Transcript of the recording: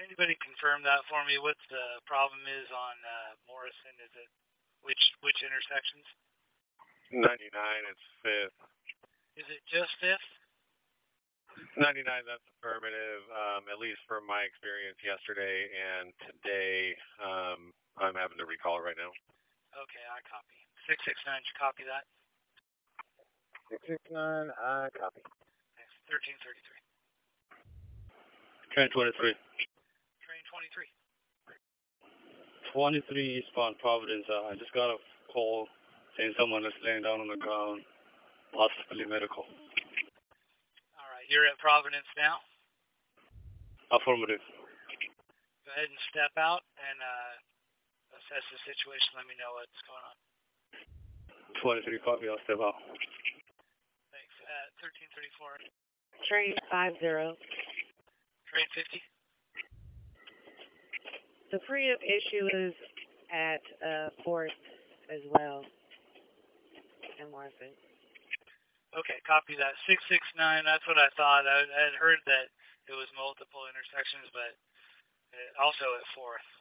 anybody confirm that for me? What the problem is on Morrison? Is it which intersections? 99, it's 5th. Is it just 5th? 99, that's affirmative, at least from my experience yesterday and today. I'm having to recall it right now. Okay, I copy. 669, you copy that? 669, I copy. Thanks. 1333. Train 23. Train 23. 23 eastbound Providence. I just got a call saying someone is laying down on the ground, possibly medical. All right, you're at Providence now? Affirmative. Go ahead and step out and assess the situation. Let me know what's going on. 23 copy, I'll step out. Thanks. 1334. Train 50. Train 50. The Freedom issue is at 4th as well in Morrison. Okay, copy that. 669, that's what I thought. I had heard that it was multiple intersections, but also at 4th.